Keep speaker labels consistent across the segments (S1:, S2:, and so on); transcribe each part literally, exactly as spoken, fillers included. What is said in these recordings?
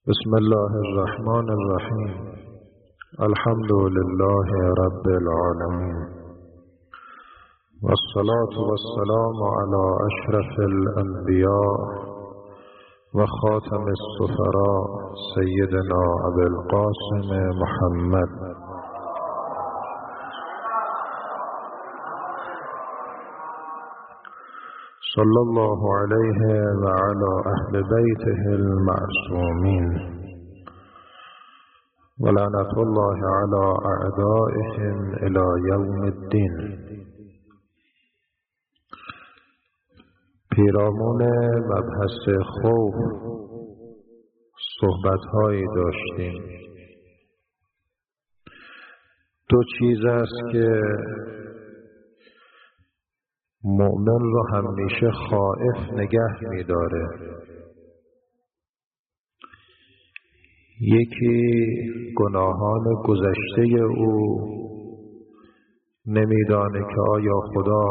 S1: بسم الله الرحمن الرحیم. الحمد لله رب العالمین والصلاة والسلام على اشرف الانبیاء و خاتم السفراء سیدنا ابی القاسم محمد صلی الله علیه و علی اهل بیته المعصومین و لعنت الله علی اعدائهم الی یوم الدین. پیرامون مبحث خوف صحبت‌هایی داشتیم. دو چیز است که مؤمن رو همیشه خائف نگه می‌داره. یکی گناهان گذشته او، نمیدانه که آیا خدا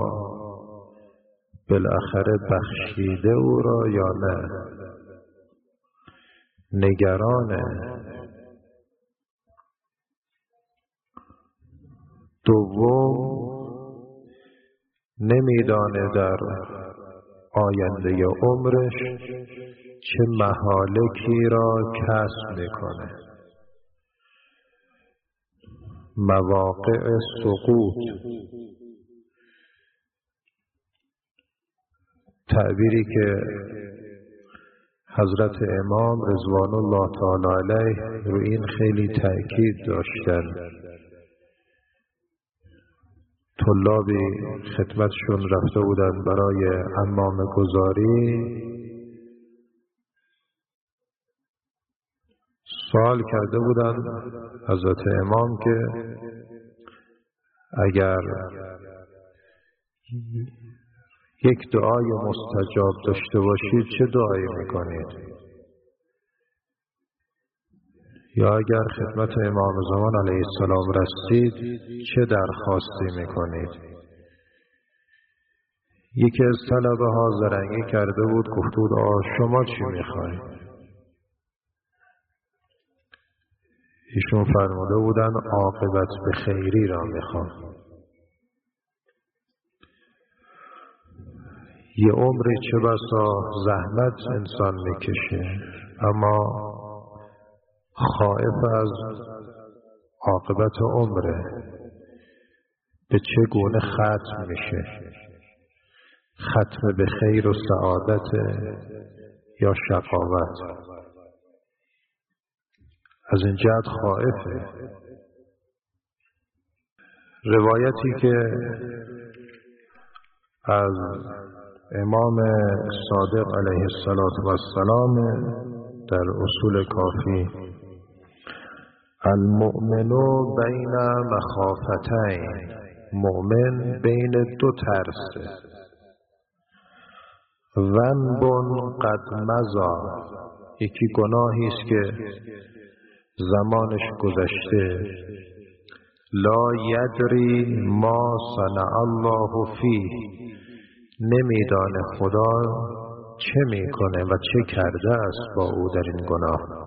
S1: بالاخره بخشیده او را یا نه، نگرانه. دوم، نمیدانه در آینده عمرش چه مهالکی را کسب میکنه. مواقع سقوط، تعبیری که حضرت امام رضوان الله تعالی علیه رو این خیلی تأکید داشتن. طلابی خدمتشون رفته بودن برای عمامه گذاری، سوال کرده بودن حضرت امام که اگر یک دعای مستجاب داشته باشید چه دعایی میکنید؟ یا اگر خدمت امام زمان علیه السلام رسید چه درخواستی میکنید؟ یکی از طلبه ها زرنگی کرده بود، گفته بود آه شما چی میخواید؟ ایشون فرموده بودن عاقبت به خیری را میخوام. یه عمری چه بسا زحمت انسان میکشه، اما خائف از عاقبت عمره، به چه گونه ختم میشه، ختم به خیر و سعادت یا شقاوت. از این جهت خائفه. روایتی که از امام صادق علیه السلام در اصول کافی، المؤمن بین مخافتین، مؤمن بین دو ترسه. ذنب قد مضی، یکی گناهی است که زمانش گذشته. لا یدری ما صنع الله فیه، نمیدانه خدا چه میکنه و چه کرده است با او در این گناه.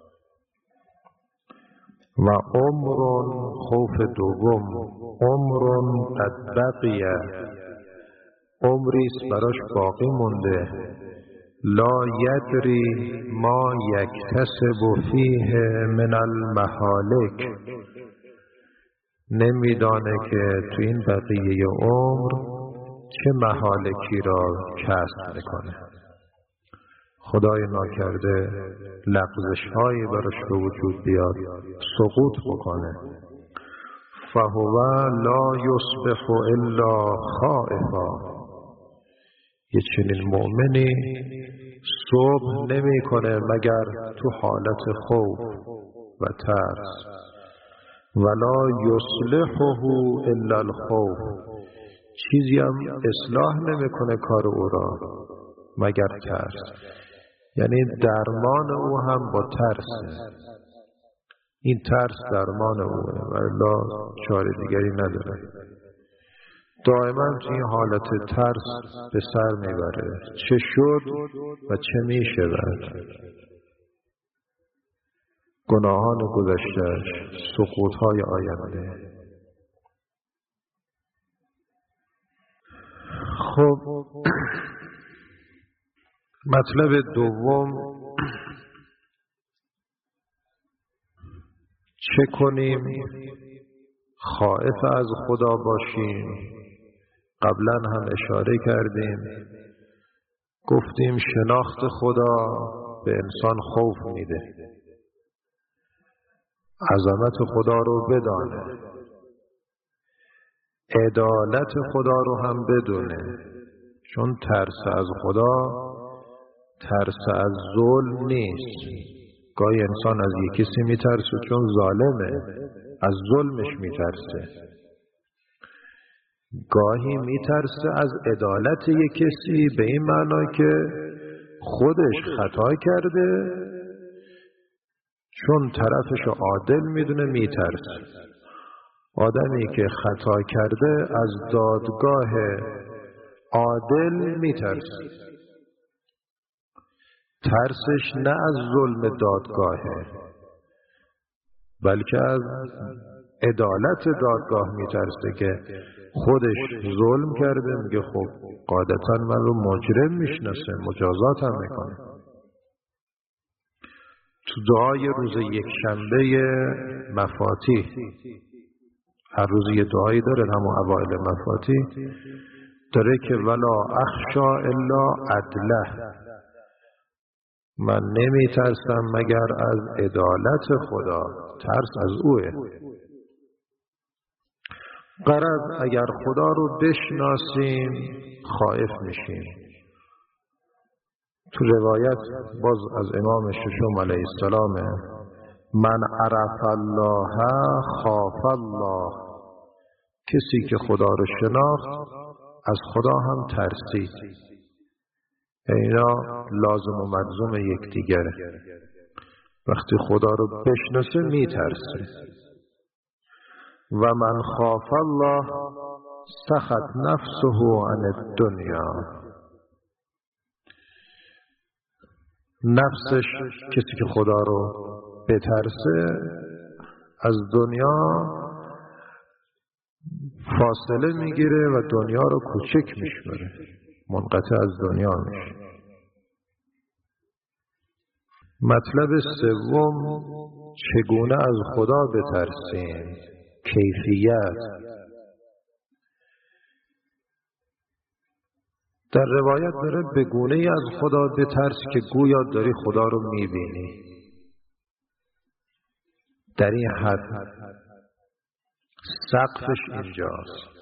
S1: و عمر، خوف دوم، عمر قد بقیه، عمری است براش باقی مونده. لا یدری ما یکتسب فیه من المهالک، نمیدانه که تو این بقیه عمر چه مهالکی را کسب میکنه. خدای ناکرده لغزش هایی براش به وجود بیاد، سقوط بکنه. فهو لا یصبح الا خائفا، یه چنین مؤمنی صبح نمی کنه مگر تو حالت خوف و ترس. ولا یصلحه الا الخوف، چیزی هم اصلاح نمی کنه کار او را مگر ترس. یعنی درمان او هم با ترسه. این ترس درمان اوه و الا چاره دیگری نداره. دائما تو این حالت ترس به سر میبره، چه شد و چه میشود. گناهان گذشته‌اش، سقوط‌های آینده. خب مطلب دوم، چه کنیم خائف از خدا باشیم؟ قبلا هم اشاره کردیم، گفتیم شناخت خدا به انسان خوف میده، عظمت خدا رو بدانه، عدالت خدا رو هم بدونه، چون ترس از خدا ترس از ظلم نیست. گاهی انسان از یک کسی میترسه چون ظالمه، از ظلمش میترسه. گاهی میترسه از عدالت یک کسی، به این معنا که خودش خطا کرده، چون طرفش عادل میدونه میترسه. آدمی که خطا کرده از دادگاه عادل میترسه، ترسش نه از ظلم دادگاهه بلکه از عدالت دادگاه میترسه که خودش ظلم کرده، میگه خب قاعدتا من رو مجرم میشناسه، مجازات هم میکنه. تو دعای روز یک شنبه مفاتیح، هر روز یه دعایی داره، همون اوائل مفاتیح داره که ولا اخشا الا عدله، من نمی ترسم مگر از عدالت خدا، ترس از اوه. غرض اگر خدا رو بشناسیم خائف میشیم. تو روایت باز از امام ششم علیه السلام، من عرف الله خاف الله، کسی که خدا رو شناخت از خدا هم ترسید. اینا لازم و ملزوم یکدیگره. وقتی خدا رو بشناسه میترسه. و من خاف الله سخط نفسه عن الدنیا، نفسش، کسی که خدا رو بترسه، از دنیا فاصله میگیره و دنیا رو کوچک میشمره، منقطع از دنیا میشه. مطلب سوم، چگونه از خدا بترسیم؟ کیفیت. در روایت داره به گونه‌ای از خدا بترس که گویا داری خدا رو میبینی. در این حد سقفش اینجاست.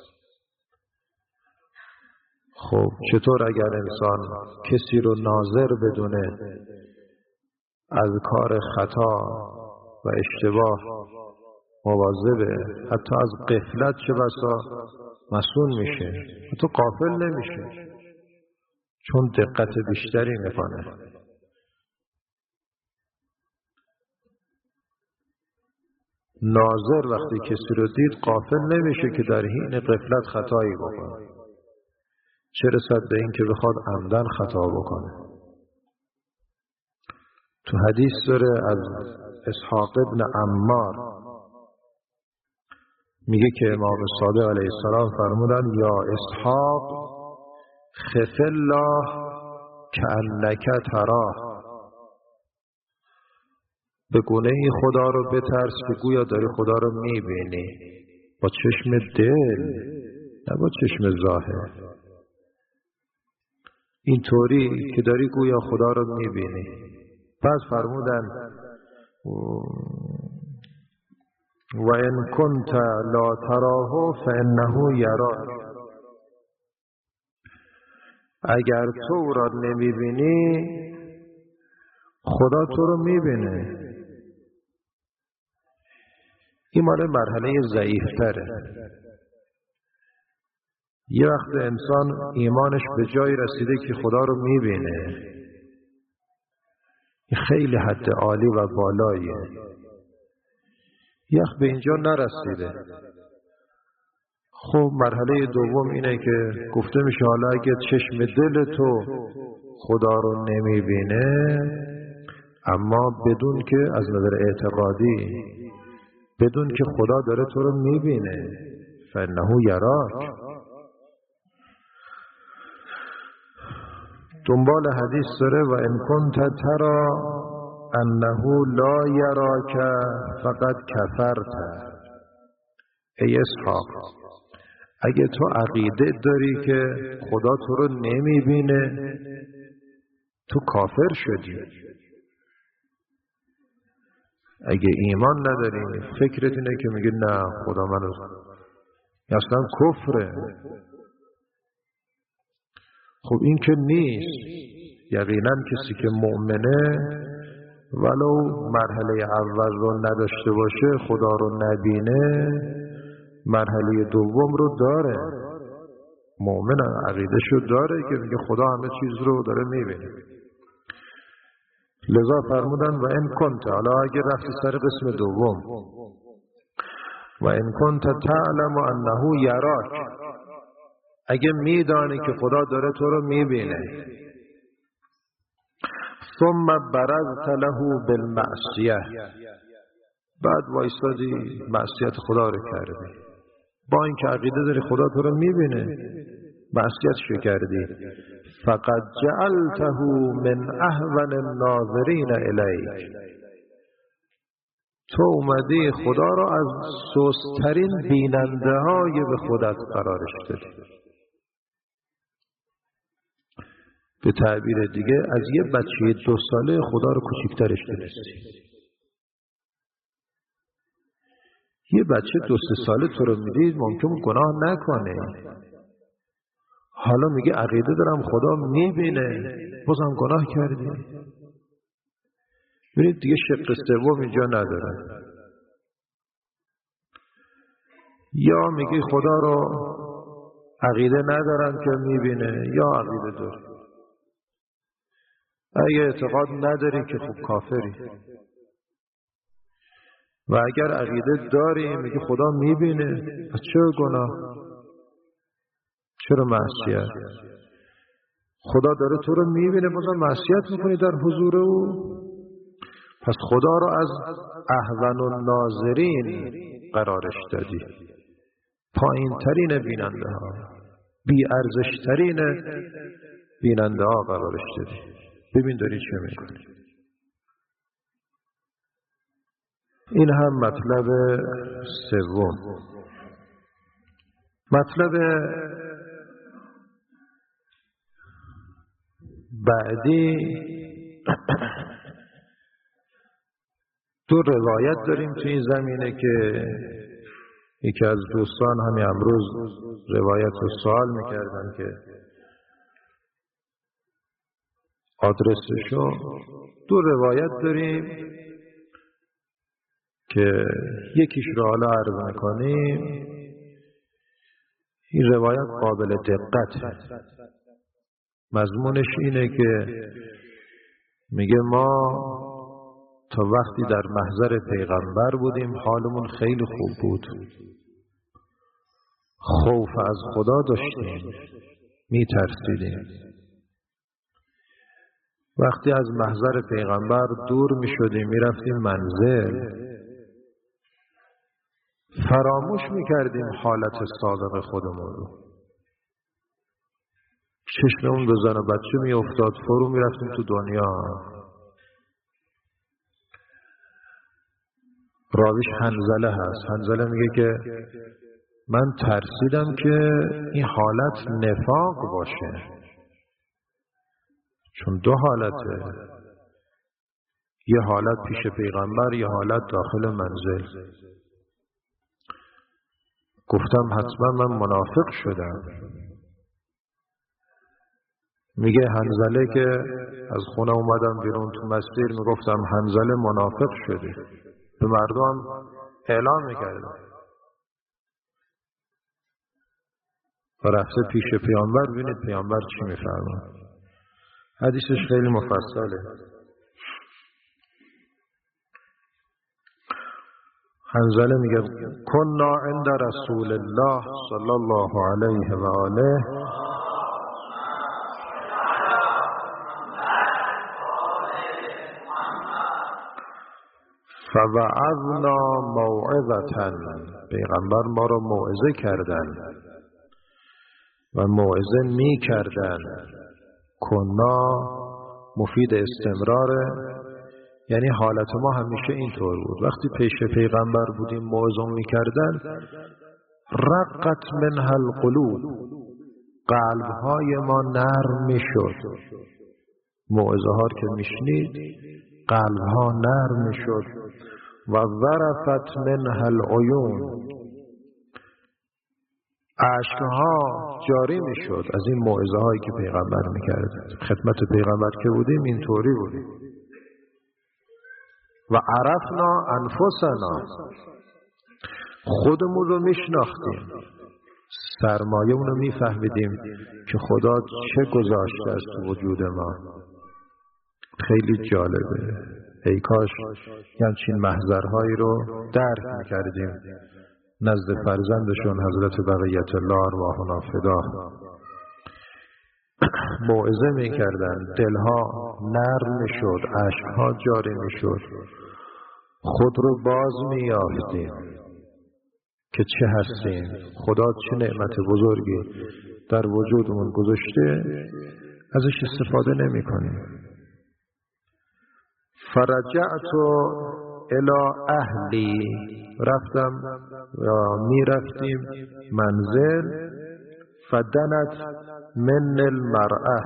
S1: خب چطور اگر انسان کسی رو ناظر بدونه از کار خطا و اشتباه مواظبه، حتی از غفلت چه بسا مسئول میشه، حتی غافل نمیشه چون دقت بیشتری میکنه. ناظر وقتی کسی رو دید غافل نمیشه که در حین غفلت خطایی بکنه، چه رسد به این که بخواد عمدن خطا بکنه. تو حدیث داره از اسحاق ابن عمار، میگه که امام صادق علیه السلام فرمودن یا اسحاق خف الله کأنک تراه، به گونه ای خدا رو بترس که گویا داری خدا رو میبینی، با چشم دل نه با چشم ظاهر، اینطوری که داری گویا خدا رو میبینی. پس فرمودن و ان کنت لا تراه فانه یراک، اگر تو او را نمیبینی خدا تو رو میبینه. این مال مرحله ضعیفتره. یه وقت انسان ایمانش به جایی رسیده که خدا رو میبینه، خیلی حد عالی و بالاییه. یه وقت به اینجا نرسیده. خب مرحله دوم اینه که گفته میشه حالا اگه چشم دل تو خدا رو نمیبینه، اما بدون که از نظر اعتقادی، بدون که خدا داره تو رو میبینه. فانه یراک. دنبال حدیث داره و ان کنت ترى انه لا یراک فقد کفرت. ای اسحاق، اگه تو عقیده داری که خدا تو رو نمیبینه، تو کافر شدی. اگه ایمان نداری، فکرت اینه که میگه نه خدا منو، اصلا کفره. خب این که نیست. یقینا کسی که مؤمنه ولو مرحله اول رو نداشته باشه، خدا رو نبینه، مرحله دوم رو داره. مؤمن عقیده‌شو داره که میگه خدا همه چیز رو داره میبینه. لذا فرمودن و ان کنت، حالا اگه رفتی سر قسم دوم، و ان کنت تعلم انه یراک، اگه میدانی که خدا داره تو رو میبینه، ثم برزت له بالمعصیه، بعد وایستادی معصیت خدا رو کردی، با اینکه عقیده داری خدا تو رو میبینه، معصیتشو کردی، فقد جعلته من اهون الناظرین الیک، تو اومدی خدا رو از سست‌ترین بیننده های به خودت قرارش دادی. به تعبیر دیگه از یه بچه دو ساله خدا رو کوچیک‌ترش دونستی. یه بچه دو سه ساله تو رو میدید ممکن گناه نکنه، حالا میگه عقیده دارم خدا میبینه، بازم گناه کردی. ببینید دیگه شق سوم اینجا نداره. یا میگی خدا رو عقیده ندارم که میبینه، یا عقیده داری. اگه اعتقاد نداری که خب کافری. و اگر عقیده داری میگی خدا میبینه، پس چرا گناه؟ چرا معصیت؟ خدا داره تو رو میبینه بازم معصیت میکنی در حضور او؟ پس خدا رو از اهون الناظرین قرارش دادی، پایین ترین بیننده ها، بی ارزش ترین بیننده ها قرارش دادی. ببین داری چه میکنی. این هم مطلب سوم. مطلب بعدی، دو روایت داریم تو این زمینه که یکی از دوستان همین امروز روایت رو سوال میکردن که آدرسشو. دو روایت داریم که یکیش رو حالا عرض میکنیم. این روایت قابل دقت، مضمونش اینه که میگه ما تا وقتی در محضر پیغمبر بودیم حالمون خیلی خوب بود، خوف از خدا داشتیم، میترسیدیم. وقتی از محضر پیغمبر دور میشدیم میرفتیم منزل، فراموش میکردیم حالت سابق خودمون رو. چشممون به زن و بچه میافتاد، فرو میرفتیم تو دنیا. راویش حنظله هست. حنظله میگه که من ترسیدم که این حالت نفاق باشه، چون دو حالته، یه حالت پیش پیغمبر، یه حالت داخل منزل. گفتم حتما من منافق شدم. میگه حنظله که از خونه اومدم بیرون تو مسیر میگفتم حنظله منافق شده، به مردم اعلام میکردم و رفته پیش پیامبر. ببینید پیامبر چی میفرماد. حدیثش خیلی مفصله. حنظله میگه کنا عند رسول الله صلی الله علیه و آله فوعظنا موعظة، پیغمبر ما رو موعظه کردن و موعظه می کردن. کنا مفید استمراره، یعنی حالت ما همیشه اینطور بود. وقتی پیش پیغمبر بودیم موعظه می کردن، رقت منها القلوب، قلبهای ما نرم می شد. موعظه ها که می شنید قلبها نرم می شد. و ذرفت منها العیون، اشکها جاری می شد از این موعظه هایی که پیغمبر می کرد. خدمت پیغمبر که بودیم اینطوری بودیم. و عرفنا انفسنا، خودمون رو می شناختیم، سرمایه اون رو می فهمیدیم که خدا چه گذاشته از تو وجود ما. خیلی جالبه، ای کاش همچین محضرهایی رو درک میکردیم نزد فرزندشون حضرت بقیت الله ارواحنا فدا. موعظه میکردن، دلها نرم میشد، اشکها جاری میشد، خود رو باز میافتیم که چه هستیم، خدا چه نعمت بزرگی در وجودمون گذاشته، ازش استفاده نمی کنیم. فرجعت الی اهلی، رفتم یا می رفتیم منزل. فدنت من المرأه،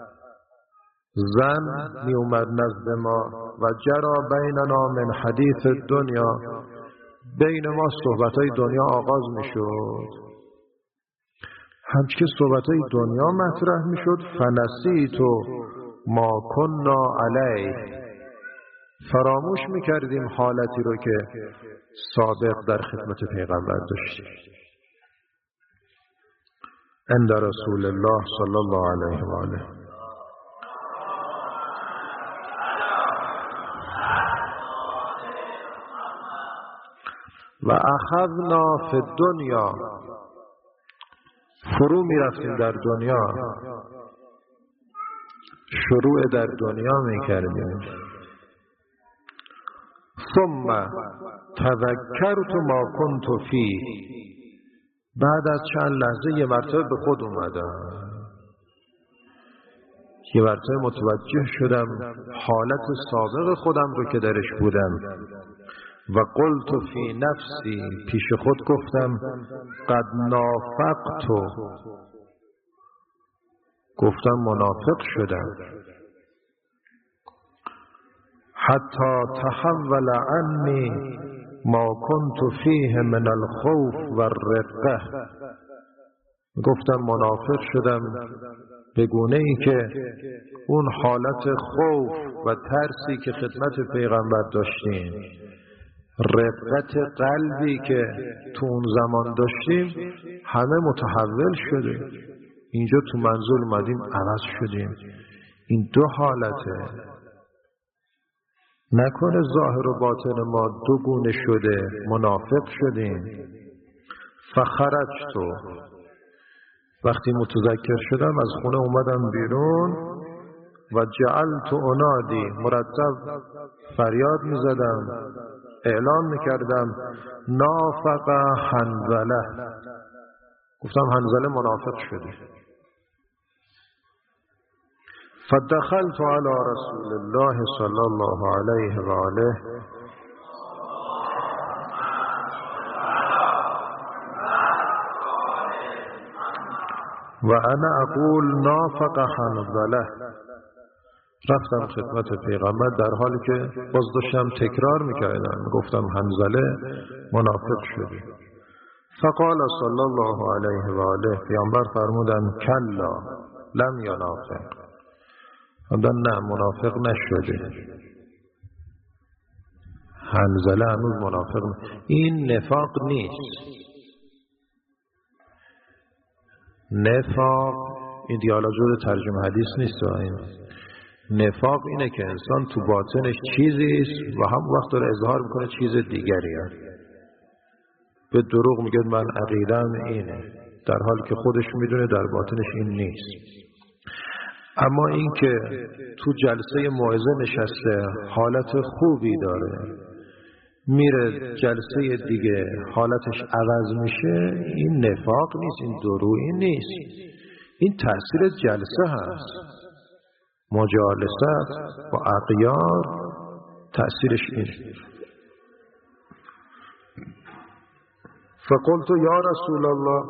S1: زن می اومد نزد ما. و جرا بیننا من حدیث دنیا، بین ما صحبتهای دنیا آغاز می شد. همچه که صحبتهای دنیا مطرح می شد، فنسیتو ما کننا علیه، فراموش می کردیم حالتی رو که سابق در خدمت پیغمبر داشتیم. عند رسول الله صلی الله علیه و آله. و اخذنا فی الدنیا، فرو می رفتیم در دنیا، شروع در دنیا می کردیم. ثم تذکرت ما کنت فی، بعد از چند لحظه یه مرتبه به خود اومدم، یه مرتبه متوجه شدم حالت سابق خودم رو که درش بودم. و قلت فی نفسی، پیش خود گفتم قد نافقت، گفتم منافق شدم. حتی تحول عنی ما کنت فیه من الخوف و الرقه، گفتم منافق شدم به گونه ای که اون حالت خوف و ترسی که خدمت پیغمبر داشتیم، رقت قلبی که تو اون زمان داشتیم، همه متحول شده. اینجا تو منزل اومدیم عوض شدیم. این دو حالته، نکنه ظاهر و باطن ما دو گونه شده، منافق شدیم. فخرجتو، وقتی متذکر شدم از خونه اومدم بیرون. و جعلت انادی، مرتب فریاد میزدم، اعلان میکردم نافق حنظله، گفتم حنظله منافق شده. فدخلت على رسول الله صلی الله علیه و آله و انا اقول نافق حنظله، رفتم خدمت پیغمبر در حالی که باز داشتم تکرار میکردم، گفتم حنظله منافق شده. فقال صلی الله علیه و آله، پیغمبر فرمودن کلا لم ینافق، فرمودن نه منافق نشده، حنظله هنوز منافق نشده. این نفاق نیست. نفاق این دیالا جور ترجمه حدیث نیست. این نفاق اینه که انسان تو باطنش چیزی است و هم وقت داره اظهار میکنه چیز دیگری هست. به دروغ میگه من عقیدم اینه، در حالی که خودش میدونه در باطنش این نیست. اما این که تو جلسه موعظه نشسته، حالت خوبی داره، میره جلسه دیگه حالتش عوض میشه، این نفاق نیست، این درویی نیست، این تأثیر جلسه هست. مجالست با اغیار تأثیرش اینه. فقلت یا رسول الله،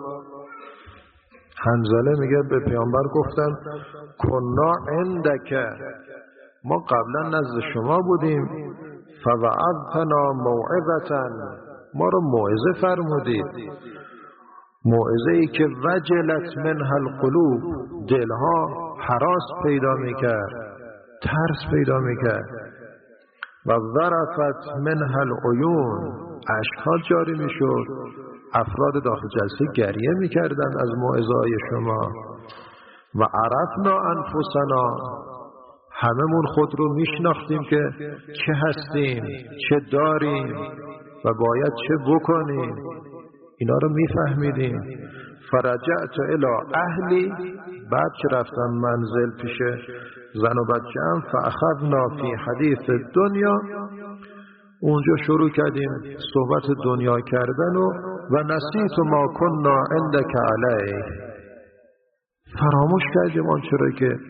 S1: حنظله میگه به پیامبر گفتم کنا عندک، ما قبلا نزد شما بودیم، فوعظتنا موعظة، ما رو موعظه فرمودید، موعظه ای که وجلت منها القلوب، دلها هراس پیدا میکرد، ترس پیدا میکرد، و ذرفت منها العیون، اشک‌ها جاری میشد، افراد داخل جلسه گریه میکردند از موعظه‌های شما. و عرفنا انفسنا، هممون خود رو میشناختیم که چه هستیم، چه داریم و باید چه بکنیم، اینا رو میفهمیدیم. فرجعت الی اهلی، بعد که رفتم منزل پیش زن و بچه‌ام، فاخذنا فی حدیث دنیا، اونجا شروع کردیم صحبت دنیا کردن و و نسیت ما کنا عندک علیه، فراموش کردیم آنچه را که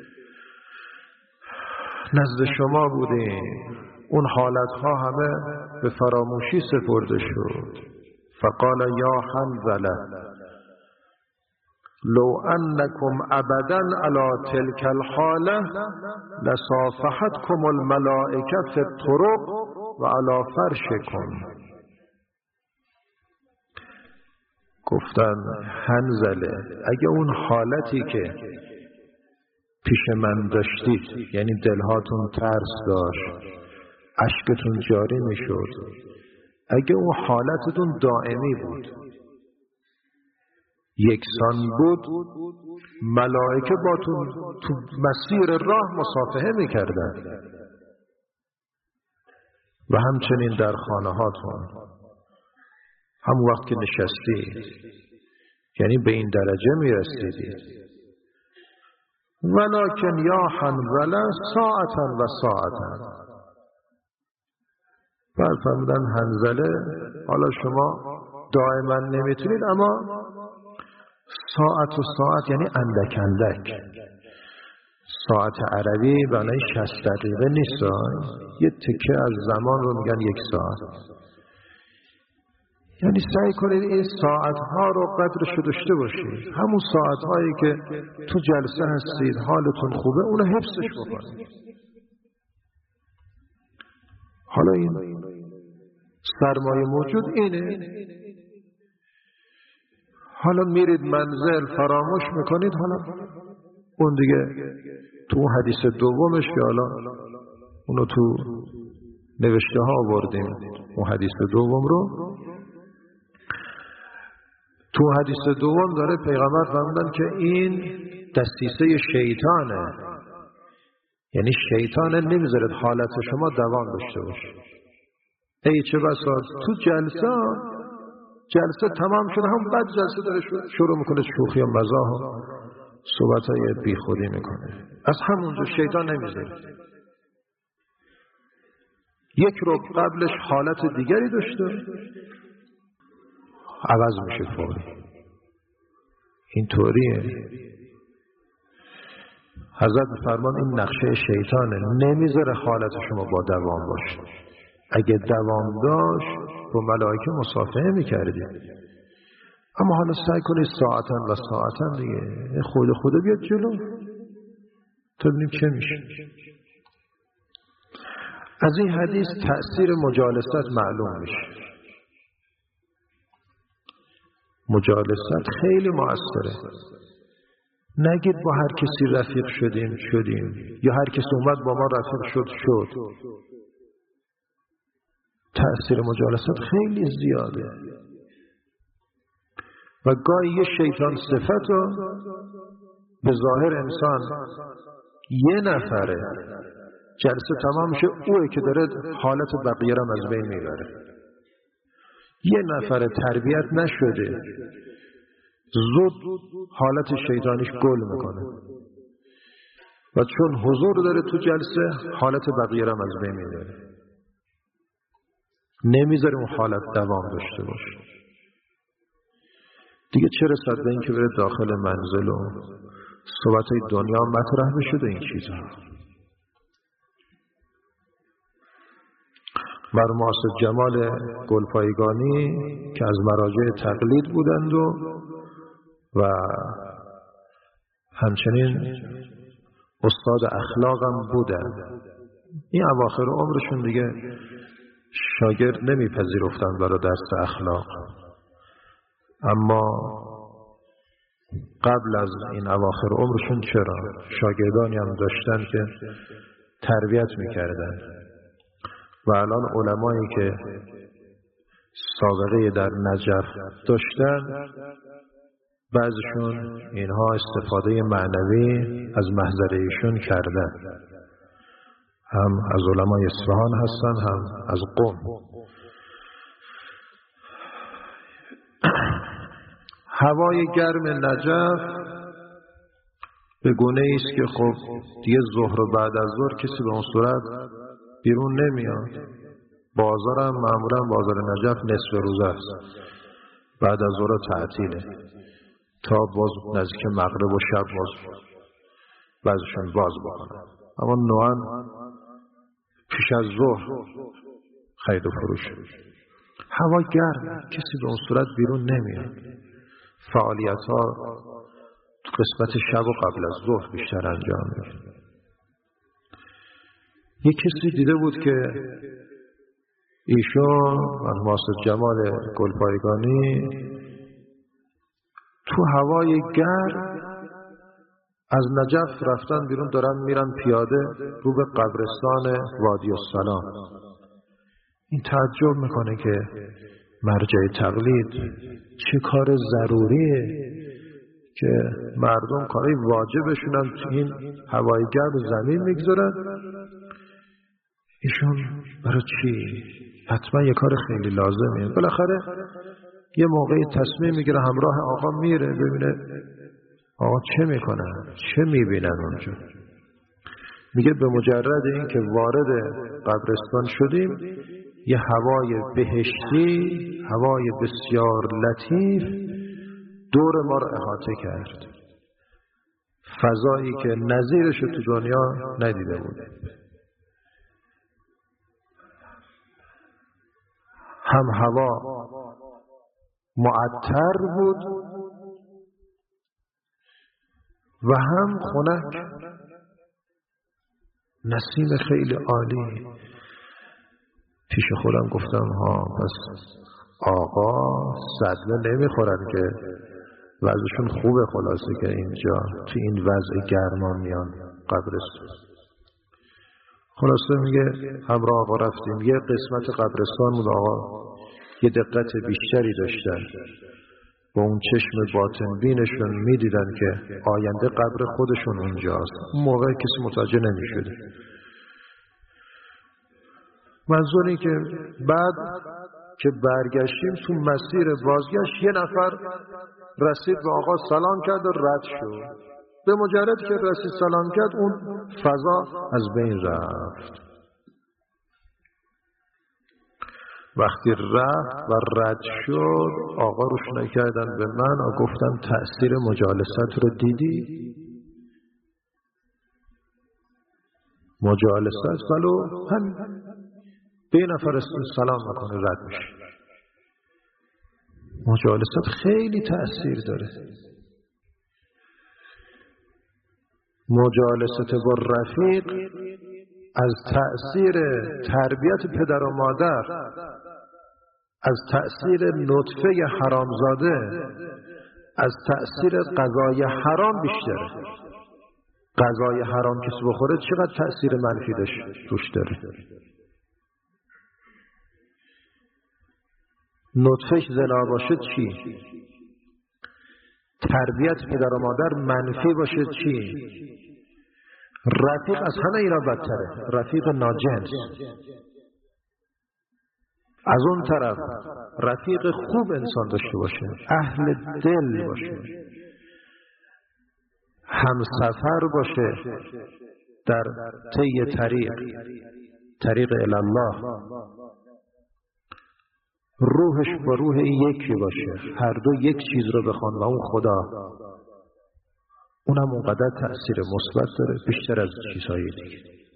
S1: نزد شما بودیم، اون حالتها همه به فراموشی سپرده شد. فقال یا حنظله لو انکم ابدا علی تلک الحاله لصافحتکم الملائکه فی الطرق و علی فرشکم. گفتن حنظله، اگه اون حالتی که پیش من داشتید، یعنی دلهاتون ترس داشت، اشکتون جاری می شد، اگه اون حالتتون دائمی بود، یکسان بود، ملائکه باتون تو مسیر راه مصافحه می کردن و همچنین در خانه هاتون، هم وقت که نشستی، یعنی به این درجه می رسیدید. ولکن یا حنظله ساعتا و ساعتا، بعد فرمودن حنظله حالا شما دائما نمیتونید، اما ساعت و ساعت یعنی اندک اندک. ساعت عربی بنای شصت دقیقه نیست، یه تکه از زمان رو میگن یک ساعت. یعنی سعی کنید این ساعتها رو قدرش رو داشته باشید، همون ساعتهایی که تو جلسه هستید حالتون خوبه اونو حفظش بکنید. حالا این سرمایه موجود اینه، حالا میرید منزل فراموش میکنید، حالا اون دیگه تو حدیث دومش که حالا اونو تو نوشته ها آوردیم، اون حدیث دوم رو تو حدیث دوم داره پیغمبر فرمودن که این دستیسه شیطانه، یعنی شیطان نمیذاره حالت شما دوام داشته باشه. ای چه بسا تو جلسه جلسه تمام شده، هم بعد جلسه داره شروع میکنه شوخی و مزاح و صحبتای بی خودی میکنه، از همونجا شیطان نمیذاره. یک رو قبلش حالت دیگری داشته، عوض میشه فوری. این طوریه. حضرت فرمان این نقشه شیطانه، نمیذاره حالت شما با دوام باشه. اگه دوام داشت با ملائکه مصافحه میکردید، اما حالا سعی کنید ساعتاً و ساعتاً دیگه خود خود بیاد جلو تا ببینیم چه میشه. از این حدیث تأثیر مجالست معلوم میشه. مجالست خیلی مؤثره. نگید با هر کسی رفیق شدیم شدیم یا هر کسی اومد با ما رفیق شد شد. تأثیر مجالست خیلی زیاده و گاهی یه شیطان صفت رو به ظاهر انسان یه نفره جلسه تمام میشه، اوه که داره حالت بقیه رو از بین میبره. یه نفر تربیت نشده زود حالت شیطانیش گل میکنه و چون حضور داره تو جلسه حالت بقیه رو از بین میبره. نمیذاریم اون حالت دوام داشته باشه. دیگه چه رسد به این که بره داخل منزل و صحبتهای دنیا مطرح بشه این چیزها. مرحوم آصف جمال گلپایگانی که از مراجع تقلید بودند و و همچنین استاد اخلاق هم بودند. این اواخر عمرشون دیگه شاگرد نمیپذیرفتن برای درس اخلاق، اما قبل از این اواخر عمرشون چرا شاگردانی هم داشتن که تربیت میکردن و الان علمایی که سابقه در نجف داشتن بعضشون اینها استفاده معنوی از محضر ایشون کردن، هم از علمای اصفهان هستن هم از قم. هوای گرم نجف به گونه است که خب دیگه ظهر و بعد از ظهر کسی به اون صورت بیرون نمیاد. بازار هم معمولا بازار نجف نصف روز است، بعد از ظهر تعطیله تا باز نزدیک مغرب و شب باز بعضشون باز بکنن، اما نوعا پیش از ظهر خرید و فروش. هوا گرم، کسی به اون صورت بیرون نمیاد. فعالیت ها تو قسمت شب و قبل از ظهر بیشتر انجام میشه. یک کسی دیده بود که ایشون مرحوم آصف جمال گلپایگانی تو هوای گرم از نجف رفتن بیرون، دارن میرن پیاده رو به قبرستان وادی السلام. این تعجب میکنه که مرجع تقلید چه کار ضروریه که مردم کاری واجبشونن تو این هوای گرم زمین میگذارن، ایشون برای چی؟ حتما یه کار خیلی لازمه. بالاخره یه موقعی تصمیم میگیره همراه آقا میره ببینه آقا چه میکنن، چه میبینن اونجا. میگه به مجرد این که وارد قبرستان شدیم یه هوای بهشتی، هوای بسیار لطیف دور ما رو احاطه کرد، فضایی که نظیرش تو دنیا ندیده بوده. هم هوا معطر بود و هم خنک، نسیم خیلی عالی. پیش خودم گفتم ها پس آقا صدمه نمیخورن که وضعشون خوبه، خلاصه که اینجا تو این وضع گرما میان قبرستان. خلاصه میگه همراه آقا رفتیم، یه قسمت قبرستان بود آقا یه دقت بیشتری داشتن، با اون چشم باطن بینشون میدیدن که آینده قبر خودشون اونجاست. اون موقع کسی متوجه نمیشده. منظوری که بعد که برگشتیم تو مسیر بازگشت یه نفر رسید به آقا سلام کرد و رد شد. به مجرد که رسید سلام کرد اون فضا از بین رفت. وقتی رفت و رد شد آقا روش نکردن به من و گفتن تأثیر مجالست رو دیدی؟ مجالست ولو همین به نفر سلام میکنه رد میشه. مجالست خیلی تأثیر داره. مجالست با رفیق از تأثیر تربیت پدر و مادر، از تأثیر نطفه حرامزاده، از تأثیر غذای حرام بیشتره. غذای حرام کسی بخوره چقدر تأثیر منفی توش داره. نطفهش زنا باشه چی؟ تربیت پدر و مادر منفی باشه چی؟ رفیق از همه اینا بدتره، رفیق ناجنس. از اون طرف رفیق خوب انسان داشته باشه، اهل دل باشه، همسفر باشه در طی طریق طریق الی الله. روحش با روح این یکی باشه، هر دو یک چیز رو بخوان و اون خدا، اونم اونقدر تأثیر مثبت داره بیشتر از چیزهای دیگه.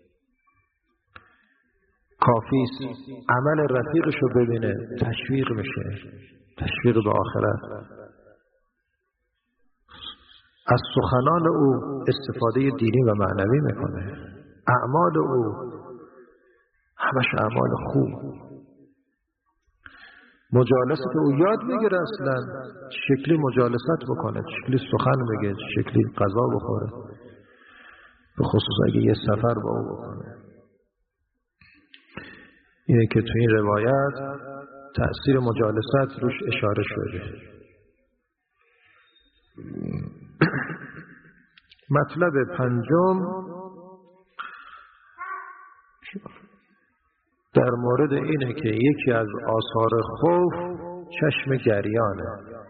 S1: کافیست عمل رفیقش رو ببینه تشویق میشه، تشویق به آخرت. از سخنان او استفاده دینی و معنوی میکنه، اعمال او همش اعمال خوب. مجالست او یاد میگیره، اصلا شکلی مجالست بکنه، شکلی سخن بگه، شکلی غذا بخوره، به خصوص اگه یه سفر با او بکنه. اینه که تو این روایت تأثیر مجالست روش اشاره شده. مطلب پنجم در مورد اینه که یکی از آثار خوف چشم گریانه.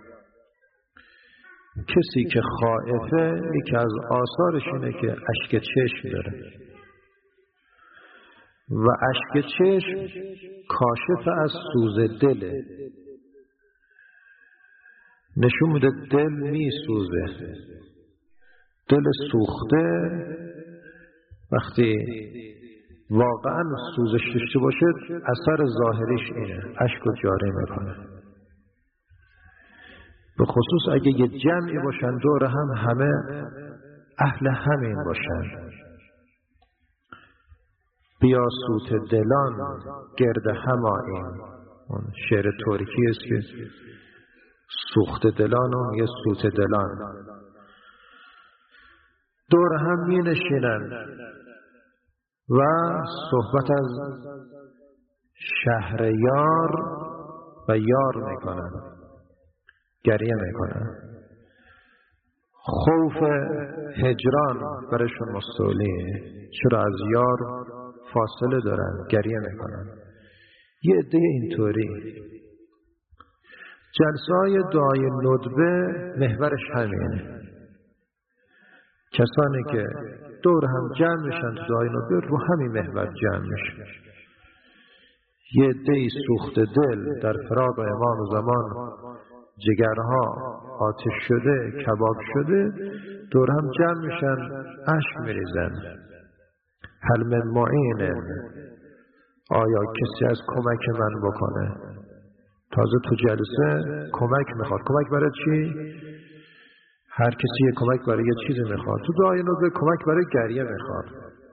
S1: کسی که خائفه یکی از آثارش اینه که اشک چشم داره و اشک چشم کاشف از سوز دله، نشون میده دل می سوزه. دل سوخته وقتی واقعا سوزش داشته باشه اثر ظاهریش اینه، اشک رو جاری میکنه. به خصوص اگه یه جمعی باشن دور هم، همه اهل همین باشن. بیا سوت دلان گرد هماییم، اون شعر ترکی است که سوخت دلان و یه سوت دلان دور هم می نشینن و صحبت از شهریار و یار میکنن، گریه میکنن. خوف هجران برشون مستولیه، چرا از یار فاصله دارن، گریه میکنن. یه عده اینطوری. جلسه های دعای ندبه محورش همینه. کسانی که دور هم جمع میشن تو دعای ندبه رو همین محور جمع میشن. یه عده سوخت دل در فراق امام زمان، جگرها آتش شده، کباب شده، دور هم جمع میشن، اشک میریزن. هل من معین، آیا کسی از کمک من بکنه؟ تازه تو جلسه کمک میخواد. کمک برای چی؟ هر کسی یه کمک برای یه چیزی میخواد. تو دعای ندبه کمک برای گریه میخواد.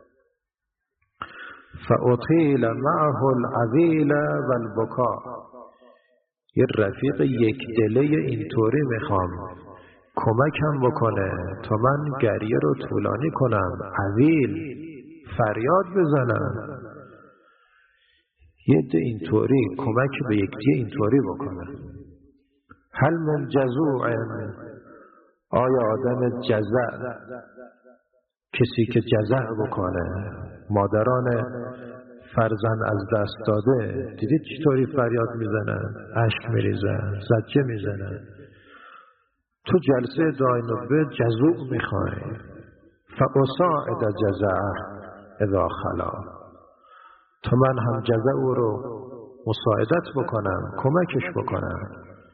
S1: فاطیل معه العویل و البکا، یه رفیق یک دله اینطوری میخوام کمکم بکنه تا من گریه رو طولانی کنم، عویل فریاد بزنم. یه ده اینطوری کمک به یک دیگه اینطوری بکنه. هل من جزوع، آیا آدم جزع، کسی که جزع بکنه. مادران فرزند از دست داده دیدید چطوری فریاد میزنن، اشک میریزن، زجه میزنن. تو جلسه دعای ندبه جزوع میخوای. فاساعد جزعه اذا خلا، تا من هم جزع او رو مساعدت بکنم، کمکش بکنم.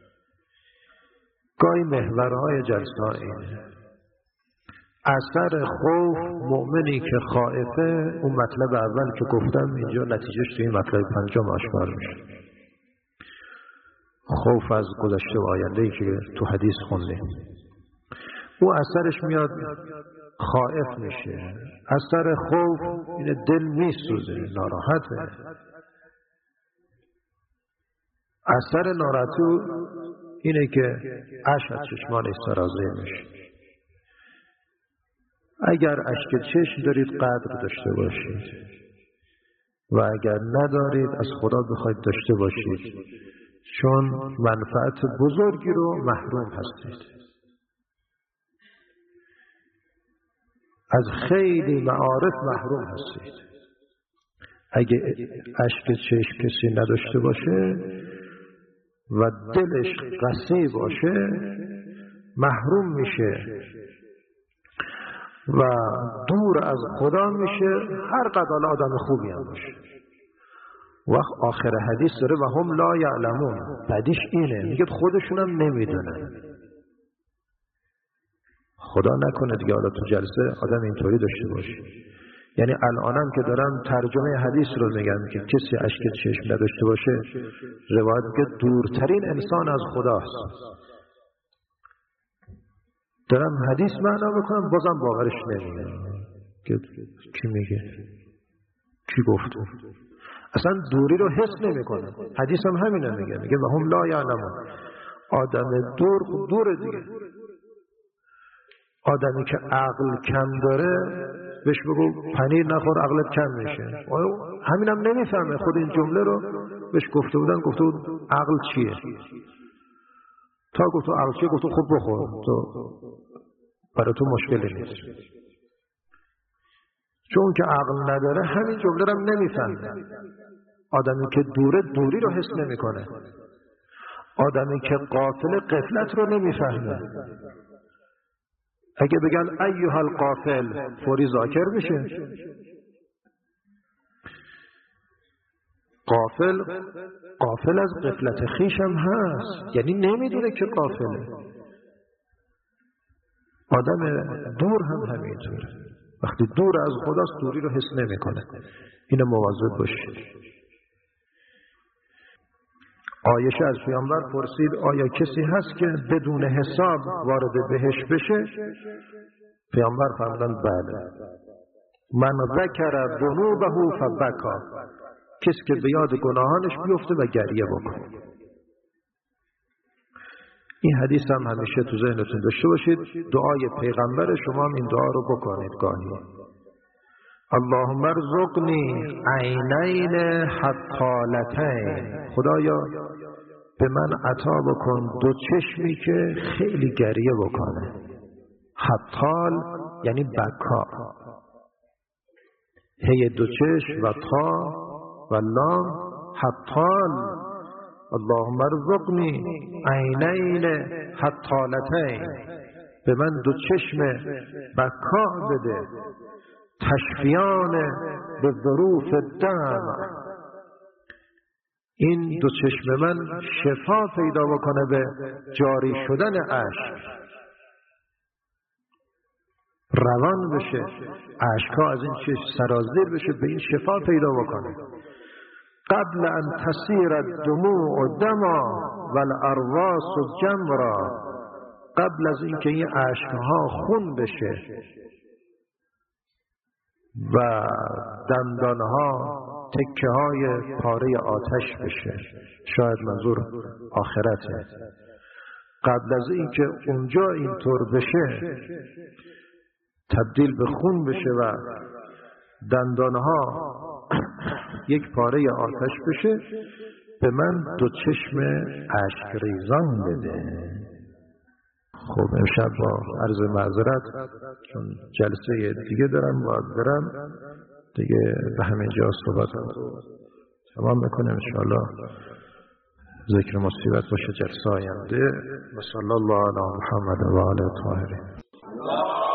S1: گاهی محورهای جلسه ها اینه. اثر خوف، مؤمنی که خائفه، اون مطلب اول که گفتم اینجا نتیجهش توی مطلب پنجم آشکار میشه. خوف از گذشته و آینده‌ای که تو حدیث خوندیم، او اثرش میاد خائف میشه. اثر خوف اینه دل میسوزه، ناراحته. اثر ناراحتی اینه که اشک از چشمانش سرازیر میشه. اگر اشک چشم دارید قدر داشته باشید و اگر ندارید از خدا بخواید داشته باشید، چون منفعت بزرگی رو محروم هستید. از خیلی معارف محروم هستید. اگه اشک چشم کسی نداشته باشه و دلش قسی باشه محروم میشه و دور از خدا میشه، هر قدر آدم خوبی هم باشه. وقت آخر حدیث داره و هم لا یعلمون، بعدیش اینه میگه خودشونم نمیدونن. خدا نکنه دیگه حالا تو جلسه آدم اینطوری داشته باشه. یعنی الانم که دارم ترجمه حدیث رو میگم که کسی اشک چشم نداشته باشه، روایت میگه دورترین انسان از خداست. دارم حدیث معنا بکنم بازم باورش نمیاد که کی میگه، کی گفت. اصلا دوری رو حس نمیکنه. حدیث هم همینه میگه، میگه و هم لا یعلمون. آدم دور دوره دیگه. آدمی که عقل کم داره بهش بگو پنیر نخور عقلت کم میشه، همینم نمیفهمه. خود این جمله رو بهش گفته بودن، گفته بود عقل چیه؟ تا گفت عقل چیه؟ گفت خب بخور، تو برای تو مشکلی نیست. چون که عقل نداره همین جمله رو هم نمیفهمه. آدمی که دوره دوری رو حس نمیکنه. آدمی که غافل غفلت رو نمیفهمه. اگه بگن ایها الغافل فوری ذاکر بشه. غافل غافل از غفلت خویش هم هست، یعنی نمیدونه که غافله. آدم دور هم همینطوره، وقتی دور از خداست دوری رو حس نمیکنه. اینو مواظب باشید. عایشه از پیامبر پرسید آیا کسی هست که بدون حساب وارد بهشت بشه؟ پیامبر فرمودند بله. من ذکر ذنوبه فبکا، کسی که به یاد گناهانش بیفته و گریه بکنه. این حدیث هم همیشه تو ذهنتون داشته باشید. دعای پیغمبر شما هم این دعا رو بکنید گاهی. اللهم ارزقنی عینین حطالتین، خدایا به من عطا بکن دو چشمی که خیلی گریه بکنه. حطال یعنی بکا، هی دو چشم و تا و لام حطال. اللهم ارزقنی عینین حطالتین، به من دو چشم بکا بده، تشفیان به ظروف دم، این دو چشم من شفا پیدا بکنه به جاری شدن اشک، روان بشه اشک‌ها از این چشم سرازیر بشه، به این شفا پیدا بکنه. قبل ان تسیر الدموع دما والارواس جمرا، قبل از اینکه این اشک‌ها خون بشه و دندانها تکه های پاره آتش بشه، شاید منظور آخرته. قبل از اینکه اونجا اینطور بشه تبدیل به خون بشه و دندانها یک پاره آتش بشه، به من دو چشم اشک ریزان بده. خب امشب با عرض معذرت چون جلسه دیگه دارم باید برم دیگه، به همین جا صحبتم تمام میکنم. انشاءالله ذکر مصیبت باشه جلسه آینده. و صلی الله علی محمد و آله الطاهرین.